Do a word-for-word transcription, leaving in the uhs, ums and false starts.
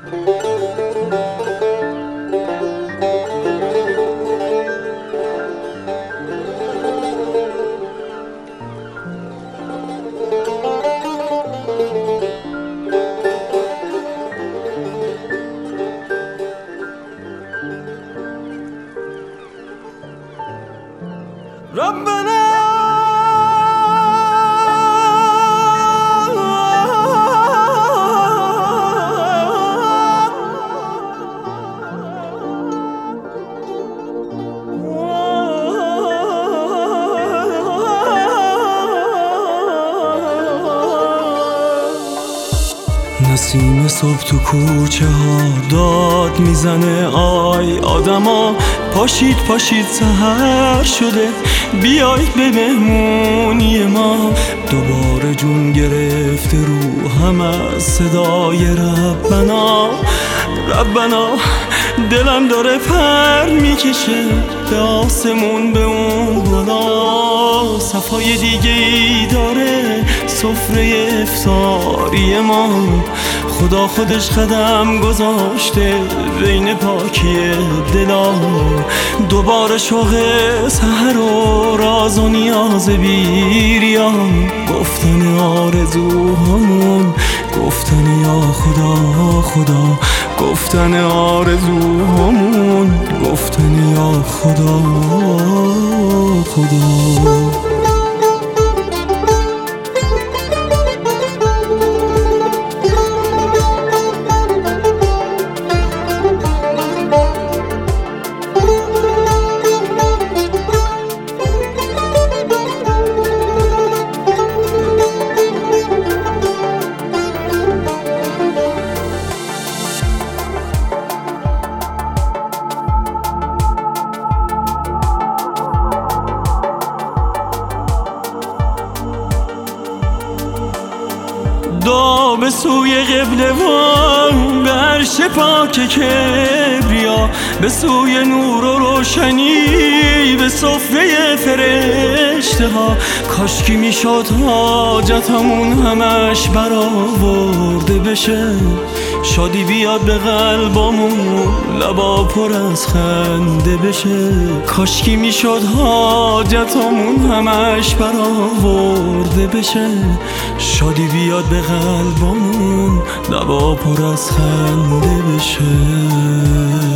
ربنا نسیم صبح تو کوچه ها داد میزنه آی آدما پاشید پاشید سحر شده بیایید به مهمونی ما دوباره جون گرفته رو هم از صدای ربنا ربنا دلم داره پر میکشه به آسمون به اون بالا صفای دیگه ای داره سفره افطاری ما خدا خودش قدم گذاشته بین پاکی دلا دوباره شوق سحر و راز و نیاز بیریان گفتن آرزوهامون گفتن یا خدا خدا گفتن آرزوهامون گفتن یا خدا خدا دا به سوی قبله وان به عرش پاک کبریا به سوی نور و روشنی به صفره فرشته ها کاشکی میشد حاجتمون همش برآورده بشه شادی بیاد به قلبمون لبا پر از خنده بشه کاشکی میشد حاجتمون همش برآورده بشه شادی بیاد به قلبمون لبا پر از خنده بشه